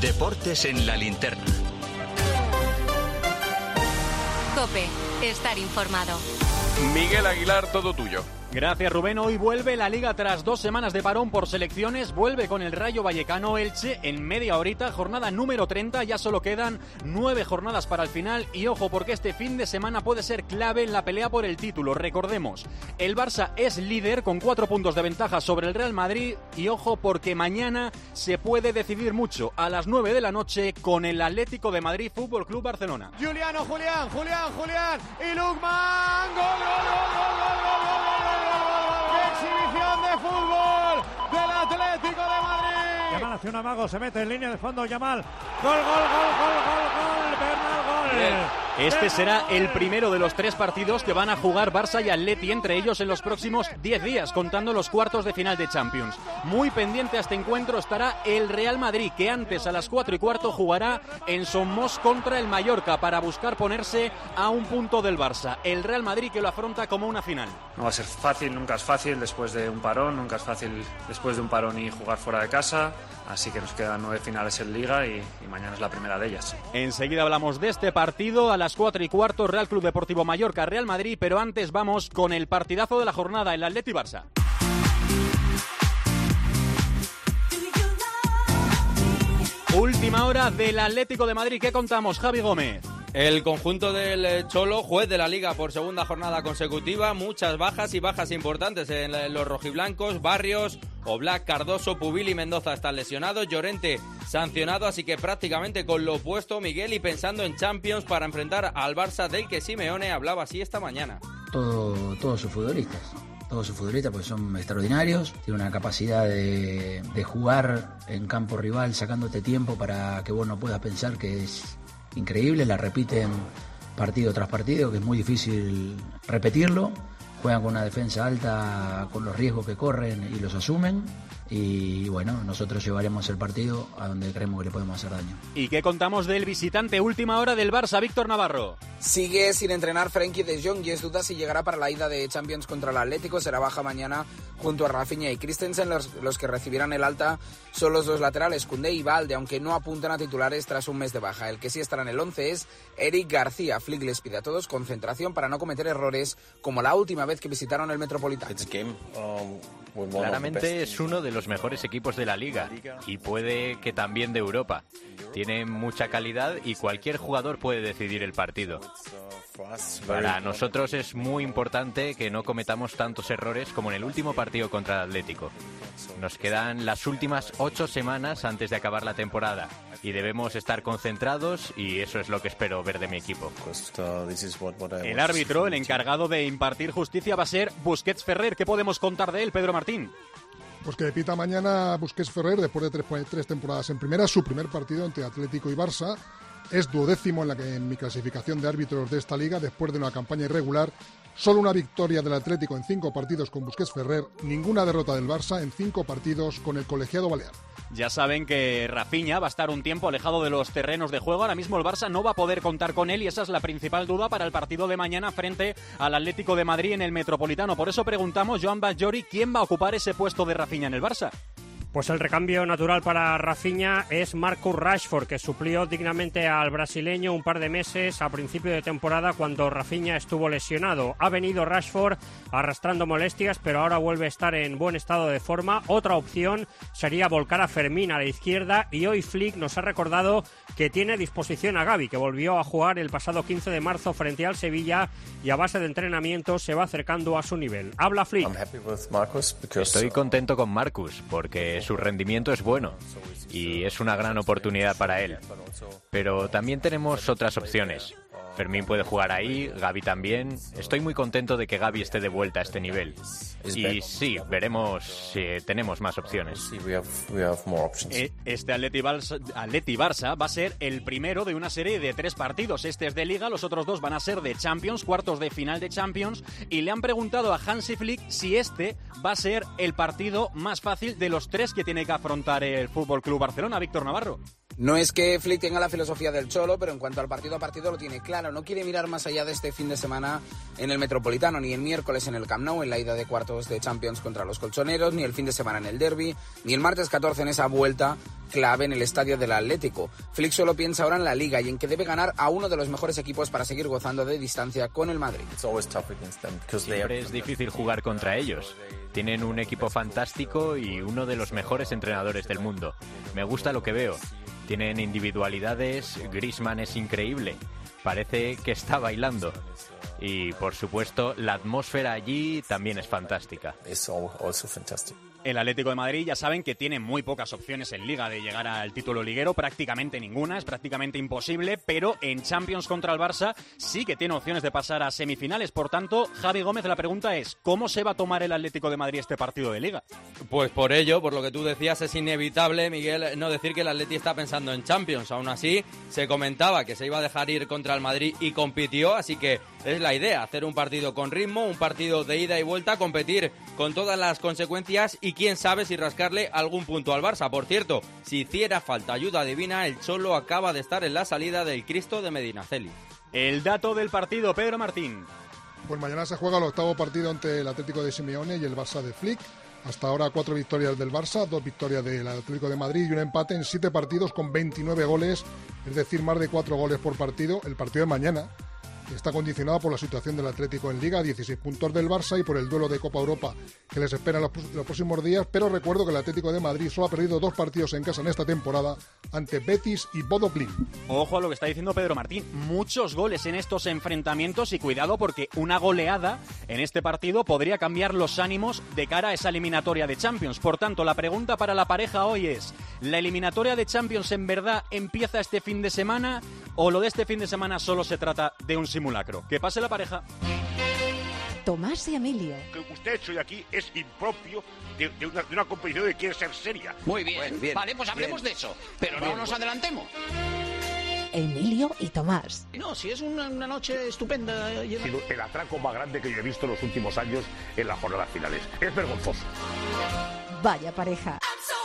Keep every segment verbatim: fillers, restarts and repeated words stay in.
Deportes en la linterna. COPE, estar informado. Miguel Aguilar, todo tuyo. Gracias, Rubén. Hoy vuelve la Liga tras dos semanas de parón por selecciones. Vuelve con el Rayo Vallecano Elche en media horita. Jornada número treinta. Ya solo quedan nueve jornadas para el final. Y ojo, porque este fin de semana puede ser clave en la pelea por el título. Recordemos, el Barça es líder con cuatro puntos de ventaja sobre el Real Madrid. Y ojo, porque mañana se puede decidir mucho a las nueve de la noche con el Atlético de Madrid Fútbol Club Barcelona. Juliano, Julián, Julián, Julián. Y Lukman. ¡Gol, gol, gol, gol, gol, gol, gol! Exhibición de fútbol del Atlético de Madrid. Yamal hace un amago, se mete en línea de fondo Yamal. Gol, gol, gol, gol, gol, gol, Bernal, gol. Bien. Este será el primero de los tres partidos que van a jugar Barça y Atleti entre ellos en los próximos diez días, contando los cuartos de final de Champions. Muy pendiente a este encuentro estará el Real Madrid, que antes a las cuatro y cuarto jugará en Somos contra el Mallorca para buscar ponerse a un punto del Barça. El Real Madrid que lo afronta como una final. No va a ser fácil, nunca es fácil después de un parón, nunca es fácil después de un parón y jugar fuera de casa. Así que nos quedan nueve finales en Liga y, y mañana es la primera de ellas. Enseguida hablamos de este partido a las cuatro y cuarto, Real Club Deportivo Mallorca, Real Madrid, pero antes vamos con el partidazo de la jornada, el Atleti Barça. Última hora del Atlético de Madrid, ¿qué contamos, Javi Gómez? El conjunto del Cholo, juez de la Liga por segunda jornada consecutiva, muchas bajas y bajas importantes en los rojiblancos. Barrios, Oblak, Cardoso, Pubil y Mendoza están lesionados. Llorente sancionado, así que prácticamente con lo opuesto, Miguel, y pensando en Champions para enfrentar al Barça del que Simeone hablaba así esta mañana. Todo, todos sus futbolistas. Todos sus futbolistas porque son extraordinarios, tienen una capacidad de, de jugar en campo rival sacándote tiempo para que vos no puedas pensar que es increíble, la repiten partido tras partido, que es muy difícil repetirlo. Juegan con una defensa alta, con los riesgos que corren y los asumen. Y bueno, nosotros llevaremos el partido a donde creemos que le podemos hacer daño. ¿Y qué contamos del visitante? Última hora del Barça, Víctor Navarro. Sigue sin entrenar Frenkie de Jong y es duda si llegará para la ida de Champions contra el Atlético. Será baja mañana junto a Rafinha y Christensen. Los, los que recibirán el alta son los dos laterales, Koundé y Valde, aunque no apuntan a titulares tras un mes de baja. El que sí estará en el once es Eric García. Flick les pide a todos concentración para no cometer errores como la última vez que visitaron el Metropolitano. Claramente es uno de los mejores equipos de la Liga y puede que también de Europa. Tiene mucha calidad y cualquier jugador puede decidir el partido. Para nosotros es muy importante que no cometamos tantos errores como en el último partido contra el Atlético. Nos quedan las últimas ocho semanas antes de acabar la temporada y debemos estar concentrados y eso es lo que espero ver de mi equipo. El árbitro, el encargado de impartir justicia, va a ser Busquets Ferrer. ¿Qué podemos contar de él, Pedro Martín? Pues que pita mañana Busquets Ferrer después de tres, tres temporadas en primera, su primer partido entre Atlético y Barça. Es duodécimo en, la que, en mi clasificación de árbitros de esta liga después de una campaña irregular. Solo una victoria del Atlético en cinco partidos con Busquets Ferrer, ninguna derrota del Barça en cinco partidos con el colegiado balear. Ya saben que Rafinha va a estar un tiempo alejado de los terrenos de juego. Ahora mismo el Barça no va a poder contar con él y esa es la principal duda para el partido de mañana frente al Atlético de Madrid en el Metropolitano. Por eso preguntamos, Joan Batllori, ¿quién va a ocupar ese puesto de Rafinha en el Barça? Pues el recambio natural para Rafinha es Marcus Rashford, que suplió dignamente al brasileño un par de meses a principio de temporada cuando Rafinha estuvo lesionado. Ha venido Rashford arrastrando molestias, pero ahora vuelve a estar en buen estado de forma. Otra opción sería volcar a Fermín a la izquierda y hoy Flick nos ha recordado que tiene a disposición a Gavi, que volvió a jugar el pasado quince de marzo frente al Sevilla y a base de entrenamiento se va acercando a su nivel. Habla Flick. Estoy contento con Marcus porque su rendimiento es bueno y es una gran oportunidad para él. Pero también tenemos otras opciones. Fermín puede jugar ahí, Gavi también. Estoy muy contento de que Gavi esté de vuelta a este nivel. Y sí, veremos si tenemos más opciones. Este Atleti Barça, Atleti Barça va a ser el primero de una serie de tres partidos. Este es de Liga, los otros dos van a ser de Champions, cuartos de final de Champions. Y le han preguntado a Hansi Flick si este va a ser el partido más fácil de los tres que tiene que afrontar el F C Barcelona. Víctor Navarro. No es que Flick tenga la filosofía del Cholo, pero en cuanto al partido a partido lo tiene claro. No quiere mirar más allá de este fin de semana en el Metropolitano, ni el miércoles en el Camp Nou, en la ida de cuartos de Champions contra los colchoneros, ni el fin de semana en el Derby, ni el martes catorce en esa vuelta clave en el estadio del Atlético. Flick solo piensa ahora en la Liga y en que debe ganar a uno de los mejores equipos para seguir gozando de distancia con el Madrid. Siempre es difícil jugar contra ellos. Tienen un equipo fantástico y uno de los mejores entrenadores del mundo. Me gusta lo que veo. Tienen individualidades, Griezmann es increíble. Parece que está bailando. Y, por supuesto, la atmósfera allí también es fantástica. El Atlético de Madrid ya saben que tiene muy pocas opciones en Liga de llegar al título liguero, prácticamente ninguna, es prácticamente imposible, pero en Champions contra el Barça sí que tiene opciones de pasar a semifinales. Por tanto, Javi Gómez, la pregunta es, ¿cómo se va a tomar el Atlético de Madrid este partido de Liga? Pues por ello, por lo que tú decías, es inevitable, Miguel, no decir que el Atleti está pensando en Champions. Aún así, se comentaba que se iba a dejar ir contra el Madrid y compitió, así que es la idea, hacer un partido con ritmo, un partido de ida y vuelta, competir con todas las consecuencias y quién sabe si rascarle algún punto al Barça. Por cierto, si hiciera falta ayuda divina, el Cholo acaba de estar en la salida del Cristo de Medinaceli. El dato del partido, Pedro Martín. Pues mañana se juega el octavo partido entre el Atlético de Simeone y el Barça de Flick. Hasta ahora cuatro victorias del Barça, dos victorias del Atlético de Madrid y un empate en siete partidos con veintinueve goles, es decir, más de cuatro goles por partido. El partido de mañana está condicionado por la situación del Atlético en Liga, dieciséis puntos del Barça y por el duelo de Copa Europa que les espera en los, los próximos días, pero recuerdo que el Atlético de Madrid solo ha perdido dos partidos en casa en esta temporada ante Betis y Bodo Glimt. Ojo a lo que está diciendo Pedro Martín, muchos goles en estos enfrentamientos y cuidado porque una goleada en este partido podría cambiar los ánimos de cara a esa eliminatoria de Champions. Por tanto, la pregunta para la pareja hoy es, ¿la eliminatoria de Champions en verdad empieza este fin de semana o lo de este fin de semana solo se trata de un simulacro? Que pase la pareja. Tomás y Emilio. Lo que usted ha hecho hoy aquí es impropio de, de, una, de una competición que quiere ser seria. Muy bien, bueno, bien vale, pues hablemos bien de eso, pero bien, no nos bueno. adelantemos. Emilio y Tomás. No, si es una, una noche estupenda. Y... El atraco más grande que yo he visto en los últimos años en las jornadas finales. Es vergonzoso. Vaya pareja.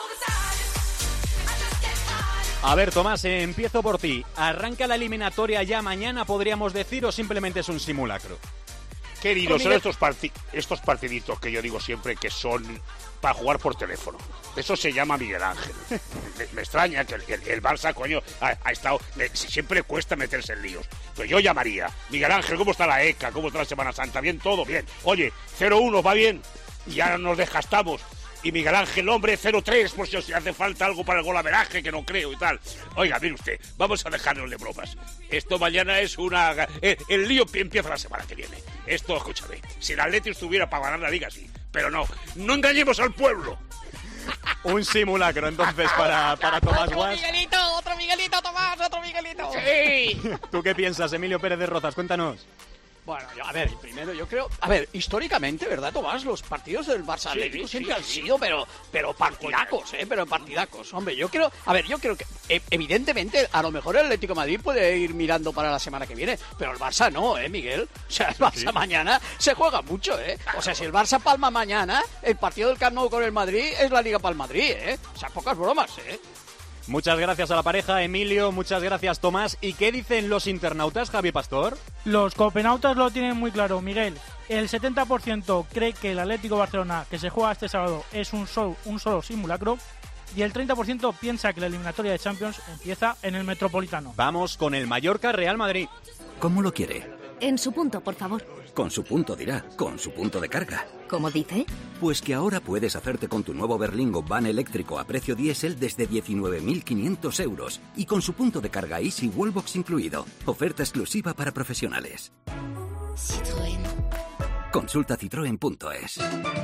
A ver, Tomás, eh, empiezo por ti. ¿Arranca la eliminatoria ya mañana, podríamos decir, o simplemente es un simulacro? Queridos, son estos, parti- estos partiditos que yo digo siempre que son para jugar por teléfono. Eso se llama Miguel Ángel. me, me extraña que el, el, el Barça, coño, ha, ha estado... Me, siempre cuesta meterse en líos. Pero yo llamaría. Miguel Ángel, ¿cómo está la E C A? ¿Cómo está la Semana Santa? ¿Bien todo? Bien. Oye, cero uno, ¿va bien? Y ahora nos desgastamos. Y Miguel Ángel, hombre, cero tres, por si os hace falta algo para el golaveraje, que no creo y tal. Oiga, mire usted, vamos a dejarnos de bromas. Esto mañana es una... El, el lío empieza la semana que viene. Esto, escúchame, si el Atleti estuviera para ganar la Liga, sí. Pero no, no engañemos al pueblo. Un simulacro, entonces, para, para Tomás Guas. Otro Miguelito, otro Miguelito, Tomás, otro Miguelito. Sí. ¿Tú qué piensas, Emilio Pérez de Rozas? Cuéntanos. Bueno, yo, a ver, primero yo creo... A ver, históricamente, ¿verdad, Tomás? Los partidos del Barça Atlético sí, siempre sí, han sí. sido, pero pero partidacos, ¿eh? Pero partidacos. Hombre, yo creo... A ver, yo creo que, evidentemente, a lo mejor el Atlético de Madrid puede ir mirando para la semana que viene, pero el Barça no, ¿eh, Miguel? O sea, el Barça sí. mañana se juega mucho, ¿eh? O sea, si el Barça palma mañana, el partido del Camp Nou con el Madrid es la Liga para el Madrid, ¿eh? O sea, pocas bromas, ¿eh? Muchas gracias a la pareja, Emilio, muchas gracias, Tomás. ¿Y qué dicen los internautas, Javi Pastor? Los copenautas lo tienen muy claro, Miguel. El setenta por ciento cree que el Atlético Barcelona, que se juega este sábado, es un solo, un solo simulacro. Y el treinta por ciento piensa que la eliminatoria de Champions empieza en el Metropolitano. Vamos con el Mallorca Real Madrid. ¿Cómo lo quiere? En su punto, por favor. Con su punto dirá, con su punto de carga. ¿Cómo dice? Pues que ahora puedes hacerte con tu nuevo Berlingo Van eléctrico a precio diésel desde diecinueve mil quinientos euros y con su punto de carga Easy Wallbox incluido. Oferta exclusiva para profesionales. Citroën. Consulta citroen punto es.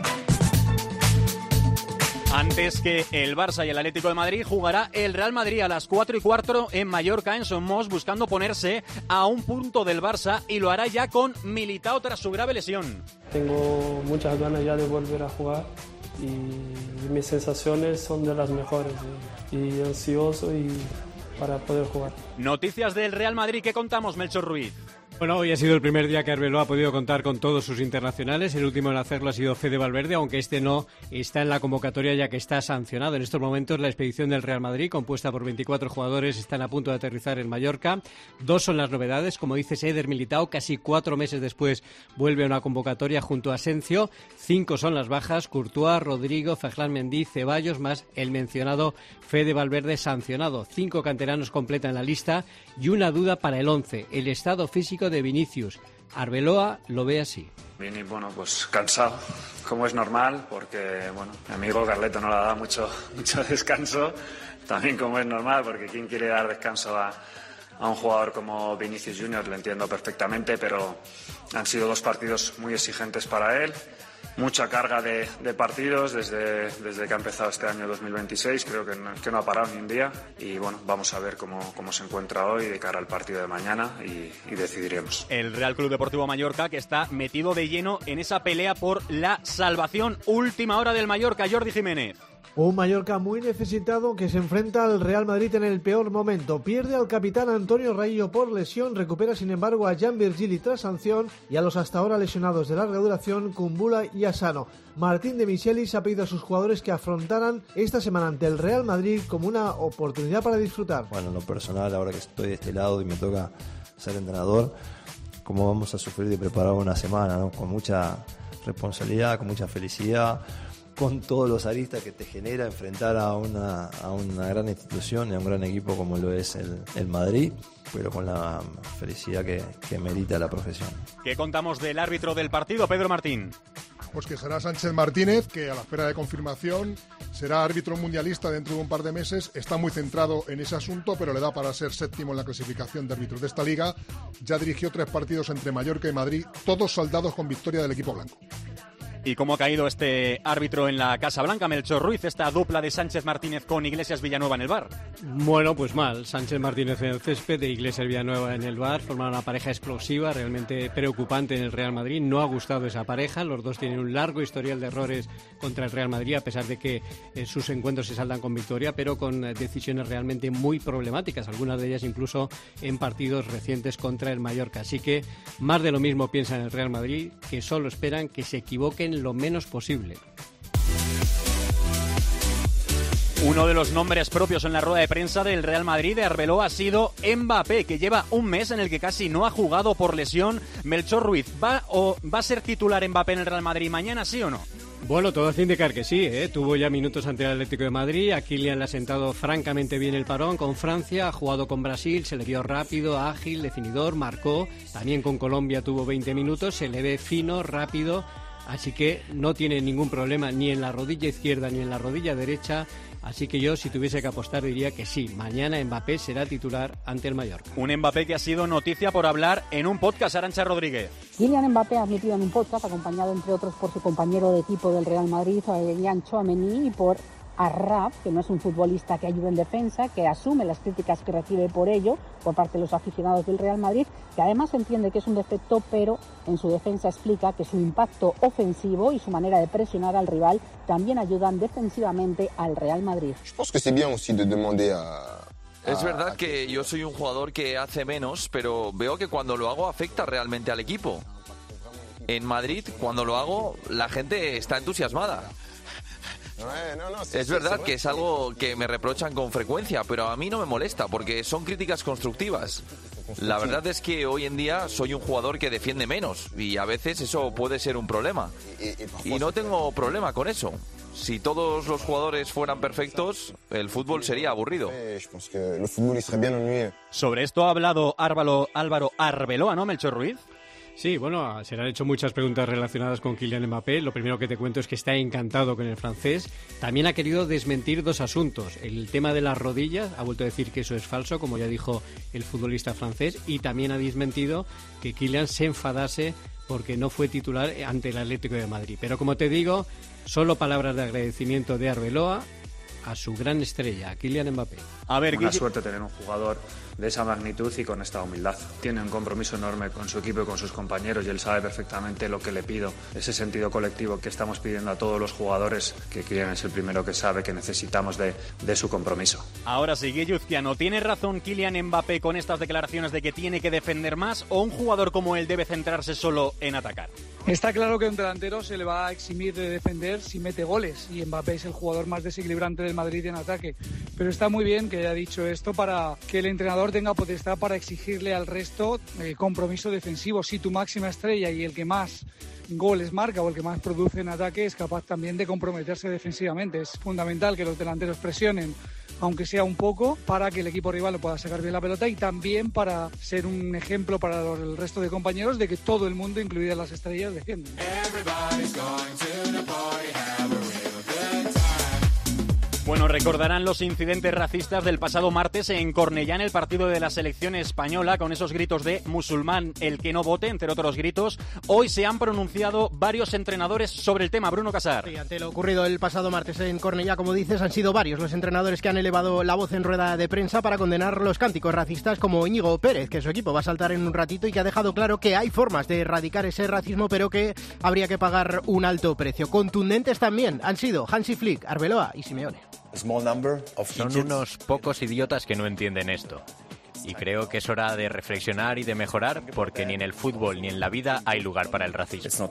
Antes que el Barça y el Atlético de Madrid, jugará el Real Madrid a las cuatro y cuarto en Mallorca, en Somos, buscando ponerse a un punto del Barça, y lo hará ya con Militao tras su grave lesión. Tengo muchas ganas ya de volver a jugar y mis sensaciones son de las mejores, y, y ansioso y para poder jugar. Noticias del Real Madrid, ¿qué contamos, Melchor Ruiz? Bueno, hoy ha sido el primer día que Arbeloa ha podido contar con todos sus internacionales. El último en hacerlo ha sido Fede Valverde, aunque este no está en la convocatoria ya que está sancionado. En estos momentos la expedición del Real Madrid, compuesta por veinticuatro jugadores, están a punto de aterrizar en Mallorca. Dos son las novedades, como dice Eder Militao, casi cuatro meses después vuelve a una convocatoria junto a Asensio. Cinco son las bajas, Courtois, Rodrigo, Ferland Mendy, Ceballos, más el mencionado Fede Valverde sancionado. Cinco canteranos completan la lista y una duda para el once, el estado físico de Vinicius. Arbeloa lo ve así. Vini, bueno, pues cansado, como es normal, porque, bueno, mi amigo Carleto no le ha dado mucho, mucho descanso, también como es normal, porque quién quiere dar descanso a, a un jugador como Vinicius Junior, lo entiendo perfectamente, pero han sido dos partidos muy exigentes para él. Mucha carga de, de partidos desde, desde que ha empezado este año dos mil veintiséis, creo que no, que no ha parado ni un día y bueno, vamos a ver cómo, cómo se encuentra hoy de cara al partido de mañana y, y decidiremos. El Real Club Deportivo Mallorca, que está metido de lleno en esa pelea por la salvación. Última hora del Mallorca, Jordi Jiménez. Un Mallorca muy necesitado que se enfrenta al Real Madrid en el peor momento. Pierde al capitán Antonio Raillo por lesión, recupera sin embargo a Jan Virgili tras sanción y a los hasta ahora lesionados de larga duración, Kumbula y Asano. Martín de Michelis ha pedido a sus jugadores que afrontaran esta semana ante el Real Madrid como una oportunidad para disfrutar. Bueno, en lo personal, ahora que estoy de este lado y me toca ser entrenador, cómo vamos a sufrir de preparar una semana, ¿no? Con mucha responsabilidad, con mucha felicidad, con todos los aristas que te genera enfrentar a una, a una gran institución y a un gran equipo como lo es el, el Madrid, pero con la felicidad que, que merita la profesión. ¿Qué contamos del árbitro del partido, Pedro Martín? Pues que será Sánchez Martínez, que a la espera de confirmación será árbitro mundialista dentro de un par de meses. Está muy centrado en ese asunto, pero le da para ser séptimo en la clasificación de árbitros de esta liga. Ya dirigió tres partidos entre Mallorca y Madrid, todos saldados con victoria del equipo blanco. ¿Y cómo ha caído este árbitro en la Casa Blanca, Melchor Ruiz, esta dupla de Sánchez Martínez con Iglesias Villanueva en el V A R? Bueno, pues mal. Sánchez Martínez en el césped e Iglesias Villanueva en el V A R. Formaron una pareja explosiva, realmente preocupante en el Real Madrid. No ha gustado esa pareja. Los dos tienen un largo historial de errores contra el Real Madrid, a pesar de que eh, sus encuentros se saldan con victoria, pero con eh, decisiones realmente muy problemáticas, algunas de ellas incluso en partidos recientes contra el Mallorca. Así que más de lo mismo piensan en el Real Madrid, que solo esperan que se equivoquen lo menos posible. Uno de los nombres propios en la rueda de prensa del Real Madrid de Arbeloa ha sido Mbappé, que lleva un mes en el que casi no ha jugado por lesión. Melchor Ruiz, ¿va o va a ser titular Mbappé en el Real Madrid mañana, sí o no? Bueno, todo hace indicar que sí, ¿eh? Tuvo ya minutos ante el Atlético de Madrid, a Kylian le ha sentado francamente bien el parón con Francia, ha jugado con Brasil, se le vio rápido, ágil, definidor, marcó, también con Colombia tuvo veinte minutos, se le ve fino, rápido, así que no tiene ningún problema ni en la rodilla izquierda ni en la rodilla derecha. Así que yo, si tuviese que apostar, diría que sí. Mañana Mbappé será titular ante el Mallorca. Un Mbappé que ha sido noticia por hablar en un podcast, Arantxa Rodríguez. Kylian Mbappé ha admitido en un podcast, acompañado entre otros por su compañero de equipo del Real Madrid, Aurélien Tchouaméni, y por Arraf, que no es un futbolista que ayude en defensa, que asume las críticas que recibe por ello por parte de los aficionados del Real Madrid, que además entiende que es un defecto, pero en su defensa explica que su impacto ofensivo y su manera de presionar al rival también ayudan defensivamente al Real Madrid. Es verdad que yo soy un jugador que hace menos, pero veo que cuando lo hago afecta realmente al equipo. En Madrid, cuando lo hago, la gente está entusiasmada. Es verdad que es algo que me reprochan con frecuencia, pero a mí no me molesta porque son críticas constructivas. La verdad es que hoy en día soy un jugador que defiende menos y a veces eso puede ser un problema. Y no tengo problema con eso. Si todos los jugadores fueran perfectos, el fútbol sería aburrido. Sobre esto ha hablado Álvaro, Álvaro Arbeloa, ¿no, Melchor Ruiz? Sí, bueno, se le han hecho muchas preguntas relacionadas con Kylian Mbappé. Lo primero que te cuento es que está encantado con el francés. También ha querido desmentir dos asuntos. El tema de las rodillas, ha vuelto a decir que eso es falso, como ya dijo el futbolista francés, y también ha desmentido que Kylian se enfadase porque no fue titular ante el Atlético de Madrid. Pero como te digo, solo palabras de agradecimiento de Arbeloa a su gran estrella, a Kylian Mbappé. A ver, una suerte tener un jugador de esa magnitud y con esta humildad. Tiene un compromiso enorme con su equipo y con sus compañeros y él sabe perfectamente lo que le pido. Ese sentido colectivo que estamos pidiendo a todos los jugadores, que Kylian es el primero que sabe que necesitamos de, de su compromiso. Ahora sí, Guilluzquiano, ¿tiene razón Kylian Mbappé con estas declaraciones de que tiene que defender más o un jugador como él debe centrarse solo en atacar? Está claro que a un delantero se le va a eximir de defender si mete goles y Mbappé es el jugador más desequilibrante del Madrid en ataque. Pero está muy bien que haya dicho esto para que el entrenador tenga potestad para exigirle al resto eh, compromiso defensivo. Si tu máxima estrella y el que más goles marca o el que más produce en ataque es capaz también de comprometerse defensivamente. Es fundamental que los delanteros presionen, aunque sea un poco, para que el equipo rival lo pueda sacar bien la pelota y también para ser un ejemplo para el resto de compañeros de que todo el mundo, incluidas las estrellas, defienden. Bueno, recordarán los incidentes racistas del pasado martes en Cornellá en el partido de la selección española, con esos gritos de musulmán el que no vote, entre otros gritos. Hoy se han pronunciado varios entrenadores sobre el tema. Bruno Casar. Sí, ante lo ocurrido el pasado martes en Cornellá, como dices, han sido varios los entrenadores que han elevado la voz en rueda de prensa para condenar los cánticos racistas, como Íñigo Pérez, que su equipo va a saltar en un ratito y que ha dejado claro que hay formas de erradicar ese racismo, pero que habría que pagar un alto precio. Contundentes también han sido Hansi Flick, Arbeloa y Simeone. Son unos pocos idiotas que no entienden esto. Y creo que es hora de reflexionar y de mejorar, porque ni en el fútbol ni en la vida hay lugar para el racismo.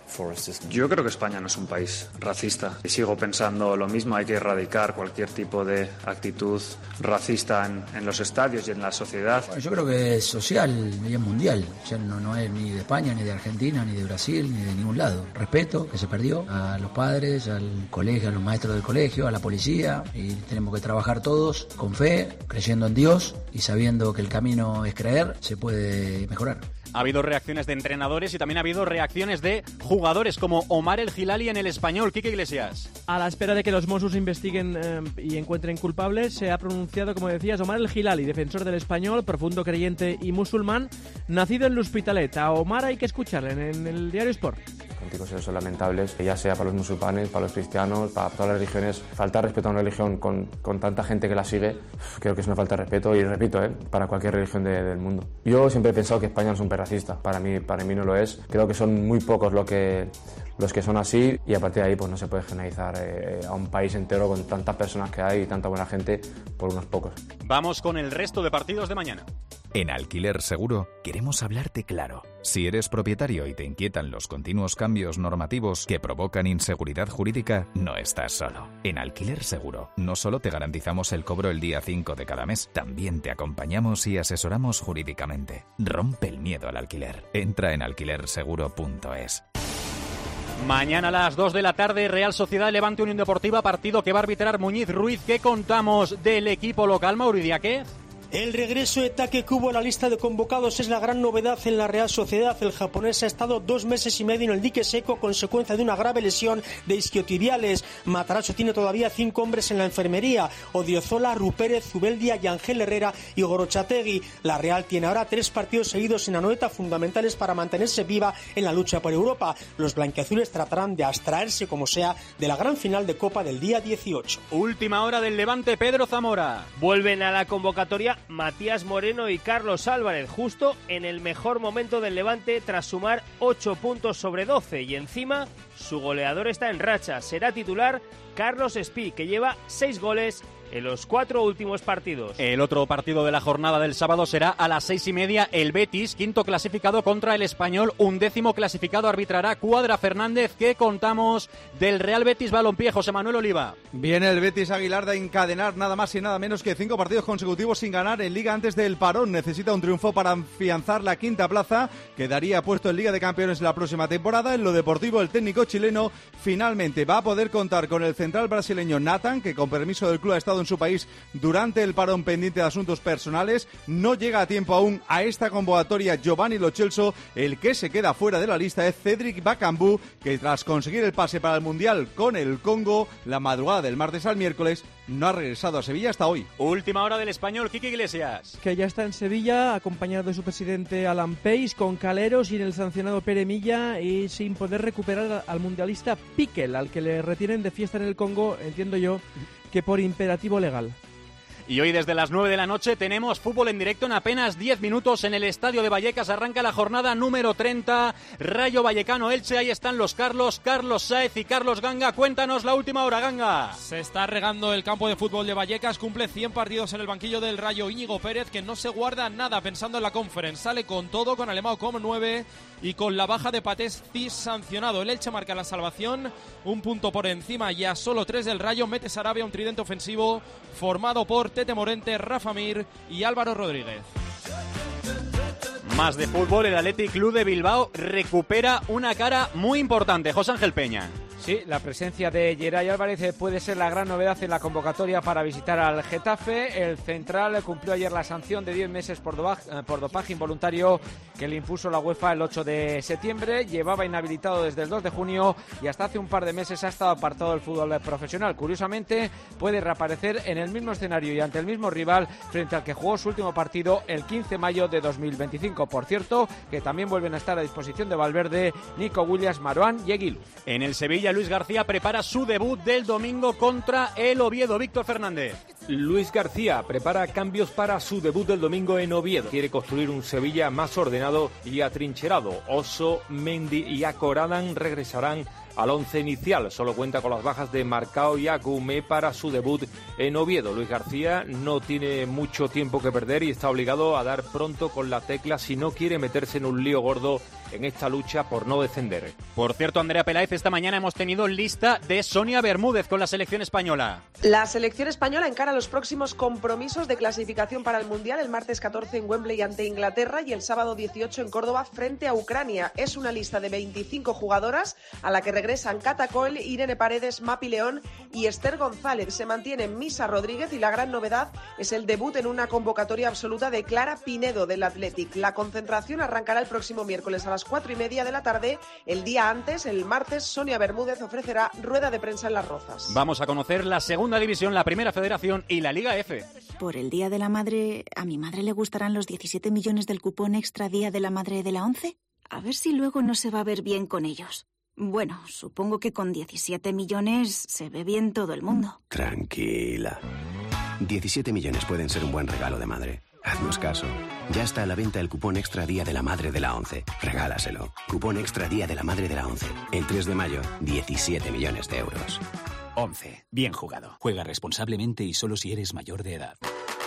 Yo creo que España no es un país racista y sigo pensando lo mismo. Hay que erradicar cualquier tipo de actitud racista en, en los estadios y en la sociedad. Bueno, yo creo que es social y es mundial. Ya no, no es ni de España, ni de Argentina, ni de Brasil, ni de ningún lado. Respeto que se perdió a los padres, al colegio, a los maestros del colegio, a la policía, y tenemos que trabajar todos con fe, creyendo en Dios y sabiendo que el camino es creer, se puede mejorar. Ha habido reacciones de entrenadores y también ha habido reacciones de jugadores como Omar El Hilali en el Español. Quique Iglesias. A la espera de que los Mossos investiguen eh, y encuentren culpables, se ha pronunciado, como decías, Omar El Hilali, defensor del Español, profundo creyente y musulmán, nacido en L'Hospitalet. A Omar hay que escucharle en, en el diario Sport. Cánticos son lamentables, ya sea para los musulmanes, para los cristianos, para todas las religiones. Faltar respeto a una religión con, con tanta gente que la sigue, creo que es una falta de respeto y, repito, eh, para cualquier religión de, del mundo. Yo siempre he pensado que España no es un país racista, para mí, para mí no lo es. Creo que son muy pocos lo que, los que son así y a partir de ahí pues no se puede generalizar eh, a un país entero con tantas personas que hay y tanta buena gente por unos pocos. Vamos con el resto de partidos de mañana. En Alquiler Seguro queremos hablarte claro. Si eres propietario y te inquietan los continuos cambios normativos que provocan inseguridad jurídica, no estás solo. En Alquiler Seguro no solo te garantizamos el cobro el día cinco de cada mes, también te acompañamos y asesoramos jurídicamente. Rompe el miedo al alquiler. Entra en alquiler seguro punto es. Mañana a las dos de la tarde, Real Sociedad Levante Unión Deportiva, partido que va a arbitrar Muñiz Ruiz. ¿Qué contamos del equipo local, Mauro Idiáquez? El regreso de Take Kubo a la lista de convocados es la gran novedad en la Real Sociedad. El japonés ha estado dos meses y medio en el dique seco, consecuencia de una grave lesión de isquiotibiales. Matarazzo tiene todavía cinco hombres en la enfermería: Odriozola, Rupérez, Zubeldia, Yangel Herrera y Gorochategui. La Real tiene ahora tres partidos seguidos en Anoeta, fundamentales para mantenerse viva en la lucha por Europa. Los blanquiazules tratarán de abstraerse como sea de la gran final de Copa del día dieciocho. Última hora del Levante, Pedro Zamora. Vuelven a la convocatoria Matías Moreno y Carlos Álvarez, justo en el mejor momento del Levante tras sumar ocho puntos sobre doce, y encima su goleador está en racha. Será titular Carlos Espí, que lleva seis goles en los cuatro últimos partidos. El otro partido de la jornada del sábado será a las seis y media. El Betis, quinto clasificado contra el Español, undécimo clasificado, arbitrará Cuadra Fernández. ¿Qué contamos del Real Betis Balompié, José Manuel Oliva? Viene el Betis Aguilar de encadenar nada más y nada menos que cinco partidos consecutivos sin ganar en Liga antes del parón. Necesita un triunfo para afianzar la quinta plaza, quedaría puesto en Liga de Campeones la próxima temporada. En lo deportivo, el técnico chileno finalmente va a poder contar con el central brasileño Nathan, que con permiso del club ha estado en su país durante el parón pendiente de asuntos personales. No llega a tiempo aún a esta convocatoria Giovanni Lo Celso. El que se queda fuera de la lista es Cédric Bakambu, que tras conseguir el pase para el Mundial con el Congo la madrugada del martes al miércoles no ha regresado a Sevilla hasta hoy. Última hora del Español, Quique Iglesias. Que ya está en Sevilla, acompañado de su presidente Alan Pace, con Calero, sin el sancionado Pere Milla y sin poder recuperar al mundialista Piquel, al que le retienen de fiesta en el Congo, entiendo yo, que por imperativo legal. Y hoy desde las nueve de la noche tenemos fútbol en directo en apenas diez minutos en el Estadio de Vallecas. Arranca la jornada número treinta, Rayo Vallecano Elche, ahí están los Carlos, Carlos Sáez y Carlos Ganga. Cuéntanos la última hora, Ganga. Se está regando el campo de fútbol de Vallecas, cumple cien partidos en el banquillo del Rayo Íñigo Pérez, que no se guarda nada pensando en la Conference. Sale con todo, con Alemão como nueve y con la baja de Patés Cis sancionado. El Elche marca la salvación, un punto por encima y a solo tres del Rayo. Mete Sarabia un tridente ofensivo formado por Tete Morente, Rafa Mir y Álvaro Rodríguez. Más de fútbol, el Athletic Club de Bilbao recupera una cara muy importante. José Ángel Peña. Sí, la presencia de Geray Álvarez puede ser la gran novedad en la convocatoria para visitar al Getafe. El central cumplió ayer la sanción de diez meses por, do- por dopaje involuntario que le impuso la UEFA el ocho de septiembre. Llevaba inhabilitado desde el dos de junio y hasta hace un par de meses ha estado apartado del fútbol profesional. Curiosamente, puede reaparecer en el mismo escenario y ante el mismo rival frente al que jugó su último partido el quince de mayo de dos mil veinticinco. Por cierto, que también vuelven a estar a disposición de Valverde, Nico Williams, Marouane y Eguilu. En el Sevilla, Luis García prepara su debut del domingo contra el Oviedo. Víctor Fernández. Luis García prepara cambios para su debut del domingo en Oviedo. Quiere construir un Sevilla más ordenado y atrincherado. Oso, Mendy y Akoradan regresarán al once inicial. Solo cuenta con las bajas de Marcao y Agume para su debut en Oviedo. Luis García no tiene mucho tiempo que perder y está obligado a dar pronto con la tecla si no quiere meterse en un lío gordo en esta lucha por no descender. Por cierto, Andrea Peláez, esta mañana hemos tenido lista de Sonia Bermúdez con la selección española. La selección española encara los próximos compromisos de clasificación para el Mundial el martes catorce en Wembley ante Inglaterra y el sábado dieciocho en Córdoba frente a Ucrania. Es una lista de veinticinco jugadoras a la que regresan Cata Coll, Irene Paredes, Mapi León y Esther González. Se mantiene Misa Rodríguez y la gran novedad es el debut en una convocatoria absoluta de Clara Pinedo del Athletic. La concentración arrancará el próximo miércoles a las cuatro y media de la tarde. El día antes, el martes, Sonia Bermúdez ofrecerá rueda de prensa en Las Rozas. Vamos a conocer la segunda división, la primera federación y la Liga F. Por el Día de la Madre, ¿a mi madre le gustarán los diecisiete millones del cupón extra Día de la Madre de la ONCE? A ver si luego no se va a ver bien con ellos. Bueno, supongo que con diecisiete millones se ve bien todo el mundo. Tranquila. diecisiete millones pueden ser un buen regalo de madre. Haznos caso. Ya está a la venta el cupón extra Día de la Madre de la ONCE. Regálaselo. Cupón extra Día de la Madre de la ONCE. El tres de mayo, diecisiete millones de euros. ONCE. Bien jugado. Juega responsablemente y solo si eres mayor de edad.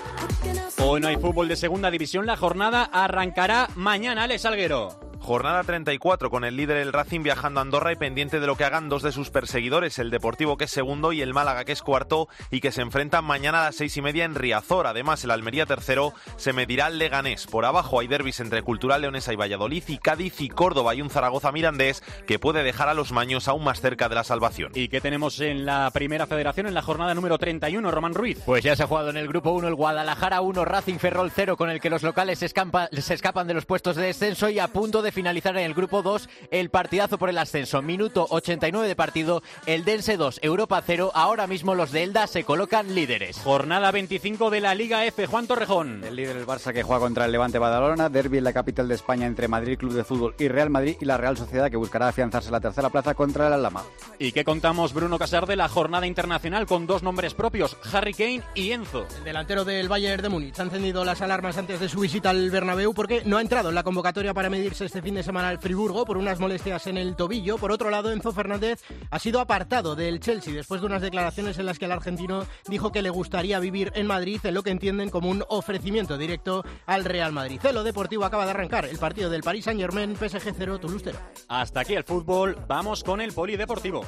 Hoy no hay fútbol de segunda división. La jornada arrancará mañana. Alex Salguero. Jornada treinta y cuatro con el líder el Racing viajando a Andorra y pendiente de lo que hagan dos de sus perseguidores, el Deportivo que es segundo y el Málaga que es cuarto y que se enfrentan mañana a las seis y media en Riazor. Además el Almería tercero se medirá al Leganés. Por abajo hay derbis entre Cultural Leonesa y Valladolid y Cádiz y Córdoba y un Zaragoza Mirandés que puede dejar a los maños aún más cerca de la salvación. ¿Y qué tenemos en la primera federación en la jornada número treinta y uno, Román Ruiz? Pues ya se ha jugado en el grupo uno el Guadalajara uno, Racing Ferrol cero, con el que los locales se, escampa, se escapan de los puestos de descenso y a punto de finalizar en el grupo dos el partidazo por el ascenso. Minuto ochenta y nueve de partido, el Dense dos, Europa cero. Ahora mismo los de Elda se colocan líderes. Jornada veinticinco de la Liga F, Juan Torrejón. El líder el Barça que juega contra el Levante Badalona, derbi en la capital de España entre Madrid Club de Fútbol y Real Madrid y la Real Sociedad que buscará afianzarse en la tercera plaza contra el Alhama. ¿Y qué contamos, Bruno Casar, de la jornada internacional con dos nombres propios, Harry Kane y Enzo? El delantero del Bayern de Múnich ha encendido las alarmas antes de su visita al Bernabéu porque no ha entrado en la convocatoria para medirse este fin de semana al Friburgo por unas molestias en el tobillo. Por otro lado, Enzo Fernández ha sido apartado del Chelsea después de unas declaraciones en las que el argentino dijo que le gustaría vivir en Madrid en lo que entienden como un ofrecimiento directo al Real Madrid. En lo deportivo acaba de arrancar el partido del Paris Saint-Germain, P S G cero, Toulouse cero. Hasta aquí el fútbol, vamos con el polideportivo.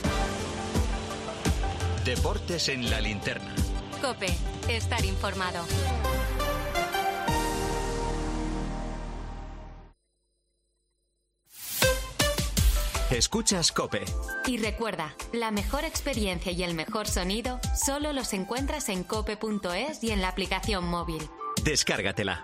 Deportes en la linterna. COPE, estar informado. Escuchas COPE. Y recuerda, la mejor experiencia y el mejor sonido solo los encuentras en cope punto es y en la aplicación móvil. Descárgatela.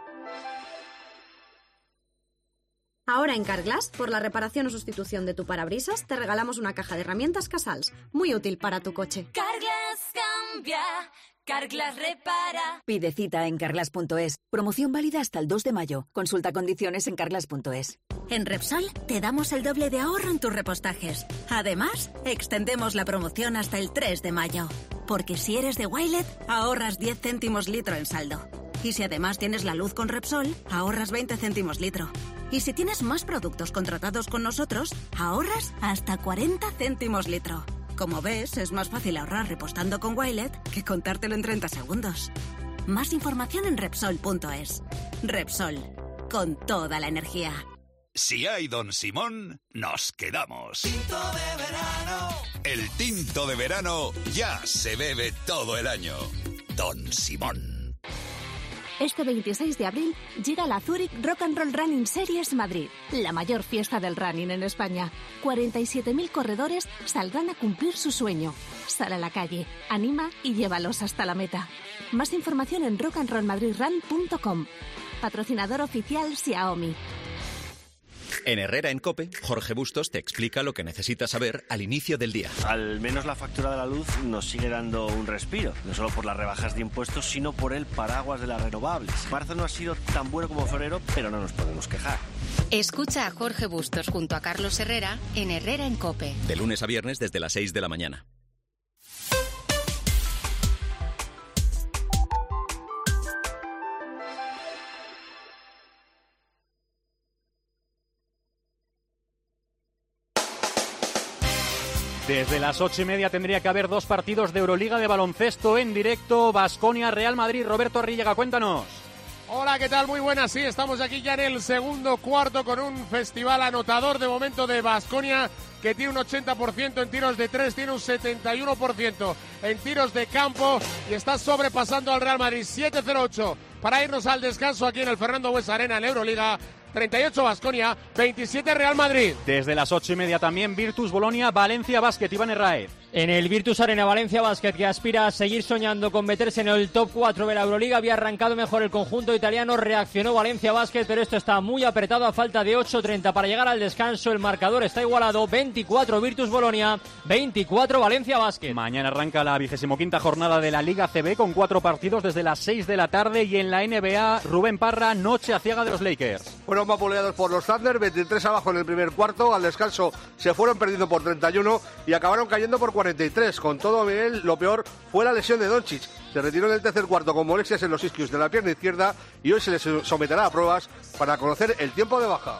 Ahora en Carglass, por la reparación o sustitución de tu parabrisas, te regalamos una caja de herramientas Casals, muy útil para tu coche. Carglass cambia. Carglass repara. Pide cita en carglass punto es. Promoción válida hasta el dos de mayo. Consulta condiciones en carglass punto es. En Repsol te damos el doble de ahorro en tus repostajes. Además, extendemos la promoción hasta el tres de mayo. Porque si eres de Wilet, ahorras diez céntimos litro en saldo. Y si además tienes la luz con Repsol, ahorras veinte céntimos litro. Y si tienes más productos contratados con nosotros, ahorras hasta cuarenta céntimos litro. Como ves, es más fácil ahorrar repostando con Wilet que contártelo en treinta segundos. Más información en Repsol punto es. Repsol, con toda la energía. Si hay Don Simón, nos quedamos. Tinto de verano. El tinto de verano ya se bebe todo el año. Don Simón. Este veintiséis de abril llega la Zurich Rock and Roll Running Series Madrid, la mayor fiesta del running en España. cuarenta y siete mil corredores saldrán a cumplir su sueño. Sal a la calle, anima y llévalos hasta la meta. Más información en rock and roll madrid run punto com. Patrocinador oficial Xiaomi. En Herrera en COPE, Jorge Bustos te explica lo que necesitas saber al inicio del día. Al menos la factura de la luz nos sigue dando un respiro, no solo por las rebajas de impuestos, sino por el paraguas de las renovables. Marzo no ha sido tan bueno como febrero, pero no nos podemos quejar. Escucha a Jorge Bustos junto a Carlos Herrera en Herrera en COPE. De lunes a viernes desde las seis de la mañana. Desde las ocho y media tendría que haber dos partidos de Euroliga de baloncesto en directo. Baskonia, Real Madrid. Roberto Arrillaga, cuéntanos. Hola, ¿qué tal? Muy buenas, sí, estamos aquí ya en el segundo cuarto con un festival anotador de momento de Baskonia, que tiene un ochenta por ciento en tiros de tres, tiene un setenta y uno por ciento en tiros de campo y está sobrepasando al Real Madrid. Siete cero ocho para irnos al descanso aquí en el Fernando Buesa Arena en Euroliga. treinta y ocho Baskonia, veintisiete Real Madrid. Desde las ocho y media también Virtus Bolonia, Valencia Basket, Iván Herraez. En el Virtus Arena Valencia Basket, que aspira a seguir soñando con meterse en el top cuatro de la Euroliga, había arrancado mejor el conjunto italiano, reaccionó Valencia Basket, pero esto está muy apretado a falta de ocho treinta para llegar al descanso. El marcador está igualado, veinticuatro Virtus Bolonia, veinticuatro Valencia Basket. Mañana arranca la vigésimo quinta jornada de la Liga C B con cuatro partidos desde las seis de la tarde y en la N B A, Rubén Parra, noche aciaga de los Lakers. Fueron vapuleados por los Thunder, veintitrés abajo en el primer cuarto, al descanso se fueron perdiendo por treinta y uno y acabaron cayendo por cuarenta y tres. Con todo, Miguel, lo peor fue la lesión de Doncic. Se retiró en el tercer cuarto con molestias en los isquios de la pierna izquierda y hoy se les someterá a pruebas para conocer el tiempo de baja.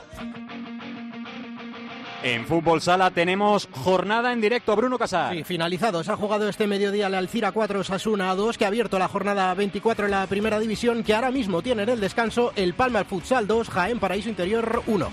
En Fútbol Sala tenemos jornada en directo. Bruno Casar. Sí, finalizado. Se ha jugado este mediodía el Alcira cuatro, Osasuna dos, que ha abierto la jornada veinticuatro en la primera división, que ahora mismo tiene en el descanso el Palma Futsal dos, Jaén Paraíso Interior uno.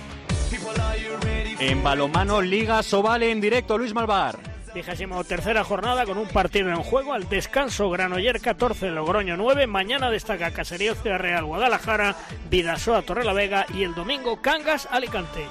En balonmano, Liga Sobal en directo, Luis Malvar. Vigésimo tercera jornada con un partido en juego. Al descanso, Granoller catorce, Logroño nueve. Mañana destaca Caserío Ciudad Real Guadalajara, Vidasoa Torrelavega y el domingo Cangas Alicante.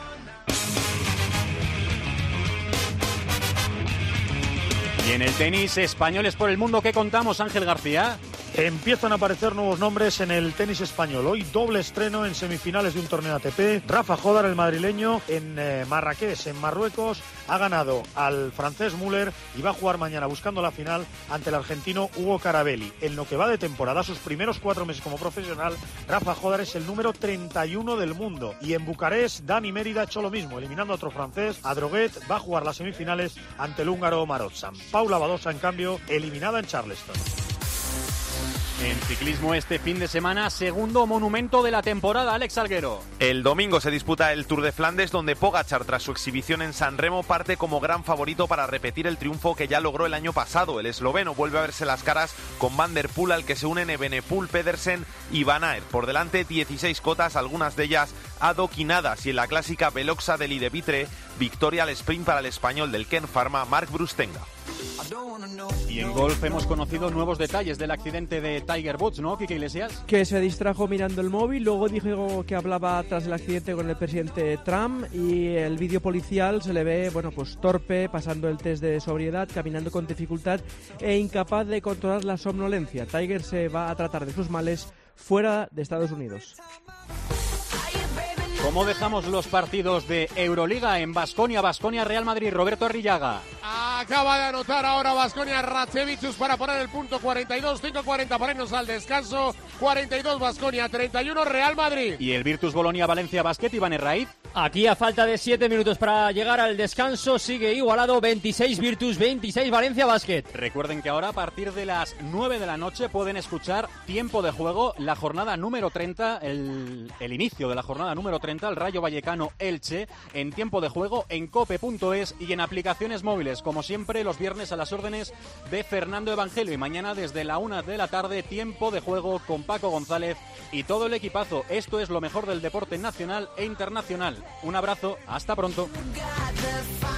Y en el tenis, españoles por el mundo, ¿qué contamos, Ángel García? Empiezan a aparecer nuevos nombres en el tenis español. Hoy doble estreno en semifinales de un torneo A T P. Rafa Jódar, el madrileño, en eh, Marrakech, en Marruecos, ha ganado al francés Müller y va a jugar mañana buscando la final ante el argentino Hugo Carabelli. En lo que va de temporada, sus primeros cuatro meses como profesional, Rafa Jódar es el número treinta y uno del mundo. Y en Bucarest, Dani Mérida ha hecho lo mismo, eliminando a otro francés, a Droguet, va a jugar las semifinales ante el húngaro Marotzan. Paula Badosa, en cambio, eliminada en Charleston. En ciclismo este fin de semana, segundo monumento de la temporada, Alex Salguero. El domingo se disputa el Tour de Flandes, donde Pogačar, tras su exhibición en San Remo, parte como gran favorito para repetir el triunfo que ya logró el año pasado. El esloveno vuelve a verse las caras con Van der Poel, al que se unen Evenepoel, Pedersen y Van Aert. Por delante, dieciséis cotas, algunas de ellas adoquinadas, y en la clásica Veloxa del Idevitre, victoria al sprint para el español del Ken Pharma, Marc Brustenga. Y en golf hemos conocido nuevos detalles del accidente de Tiger Woods, ¿no, Quique Iglesias? Que se distrajo mirando el móvil, luego dijo que hablaba tras el accidente con el presidente Trump, y el vídeo policial se le ve, bueno, pues torpe, pasando el test de sobriedad, caminando con dificultad e incapaz de controlar la somnolencia. Tiger se va a tratar de sus males fuera de Estados Unidos. ¿Cómo dejamos los partidos de Euroliga en Baskonia, Baskonia, Real Madrid? Roberto Arrillaga. Acaba de anotar ahora Baskonia Ratsevichus para poner el punto cuarenta y dos, cinco cuarenta para irnos al descanso. cuarenta y dos Baskonia, treinta y uno Real Madrid. ¿Y el Virtus Bolonia Valencia Basket, Iván Herraiz? Aquí a falta de siete minutos para llegar al descanso sigue igualado, veintiséis Virtus, veintiséis Valencia Basket. Recuerden que ahora a partir de las nueve de la noche pueden escuchar Tiempo de Juego, la jornada número treinta, el, el inicio de la jornada número treinta, el Rayo Vallecano Elche, en Tiempo de Juego en cope punto es y en aplicaciones móviles, como siempre los viernes a las órdenes de Fernando Evangelio, y mañana desde la una de la tarde Tiempo de Juego con Paco González y todo el equipazo. Esto es lo mejor del deporte nacional e internacional. Un abrazo, hasta pronto.